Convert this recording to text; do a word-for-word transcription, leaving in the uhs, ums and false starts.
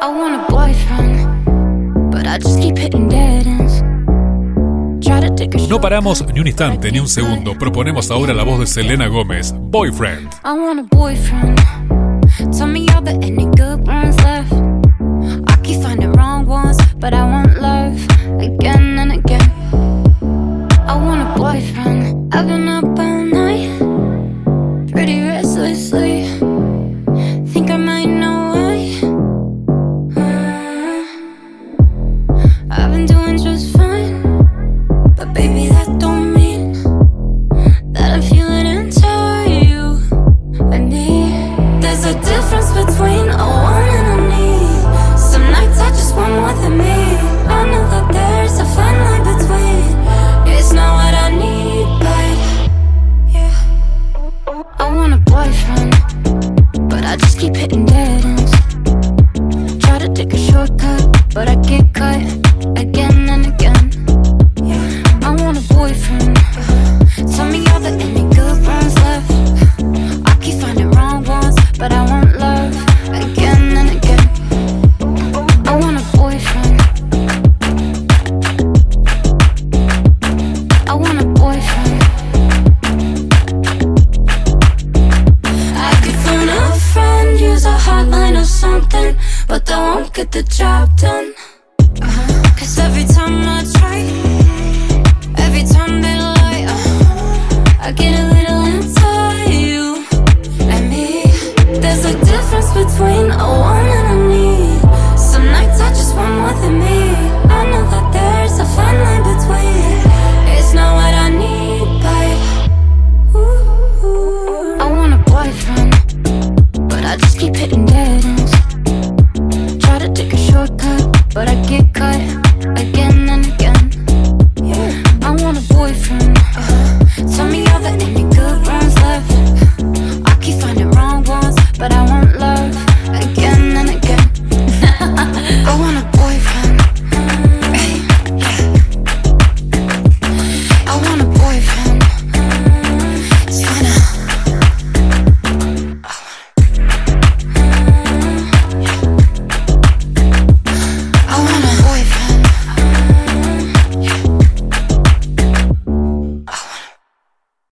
I want a boyfriend, but I just keep hitting dead ends. No paramos ni un instante, ni un segundo. Proponemos ahora la voz de Selena Gómez, Boyfriend. I want a boyfriend. Tell me all the any good ones left. I keep finding wrong ones, but I want love again and again. I want a boyfriend. I've been up all night, pretty restlessly. Think I might know why. uh, I've been doing just fine, but baby that don't mean that I'm feeling into you and me. There's a difference between a want and a need. Some nights I just want more than me. I know that there's a fine line between. It's not what I need, but yeah. I want a boyfriend, but I just keep hitting dead ends. Try to take a shortcut, but I get cut again and again. Yeah. I want a boyfriend. Tell me all the any good ones left. I keep finding wrong ones, but I want love again and again. I want a boyfriend. I want a boyfriend. I could phone a friend, use a hotline or something, but that won't get the job done. uh-huh. Cause every time I